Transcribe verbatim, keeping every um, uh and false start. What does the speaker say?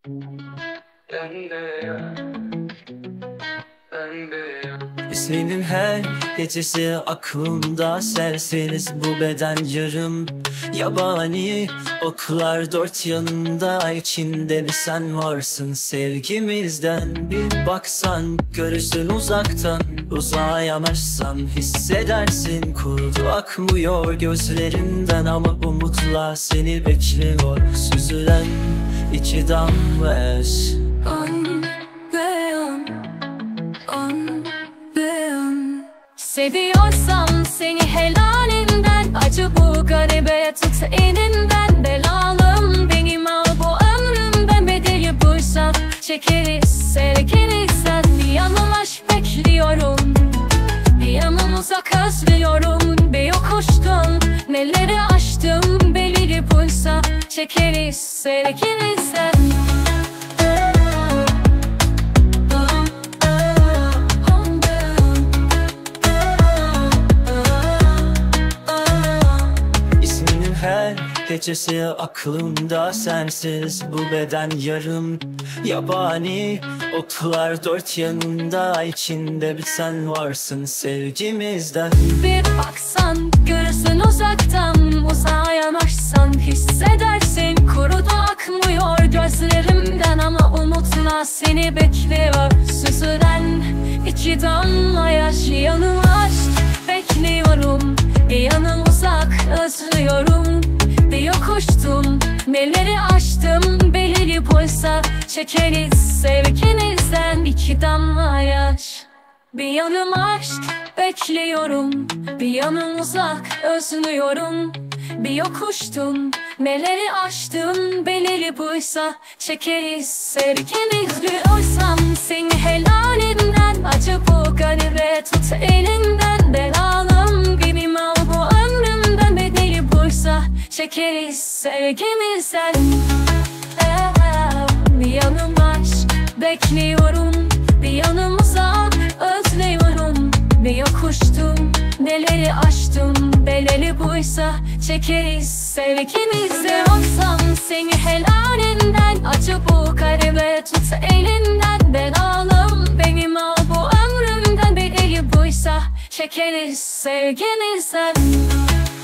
İsminin her gecesi aklımda, serseriz bu beden yarım yabani. Oklar dört yanında, içinde bir sen varsın. Sevgimizden bir baksan, görürsün uzaktan. Uzağa yanaşsan hissedersin, kurdu akmıyor gözlerinden. Ama umutla seni bekliyor, süzülen iki damla yaş. Seviyorsam seni helalinden, acı bu garibe tut elinden. Belalım benim al bu ömrümden, bedeli buysa çekeriz sevgini sen. Bir yanım aşk bekliyorum, bir yanım uzak özlüyorum. Bir yokuştun neleri aştım, bedeli buysa çekeriz sevgini sen. Gecesi aklımda, sensiz bu beden yarım yabani. Oklar dört yanında, içinde bir sen varsın sevgimizden. Bir baksan görürsün uzaktan, uzağa yanaşsan hissedersin. Kurudu akmıyor gözlerimden, ama umutla seni bekliyor süzülen iki damla yaş. Yanım aşk bekliyorum, yanım uzak özlüyorum. Bir yokuştum neleri aştım, belirli buysa çekeriz sevginizden iki damla yaş. Bir yanım aşk bekliyorum, bir yanım uzak özlüyorum. Bir yokuştum neleri aştım, belirli buysa çekeriz sevgimiz. Diyorsam seni helalinden, acı bu garibe tut elinden. Belalım benim al bu ömrümden, bedeli buysa çekeriz sevgimizden. Bir yanım aşk bekliyorum, bir yanım uzak özlüyorum. Bir yokuştum neleri aştım, beleli buysa çekeriz sevgimizde. Olsam seni helalinden, acı bu garibe tut elinden. Belalım benim al bu ömrümden, bedeli buysa çekeriz sevgimizden.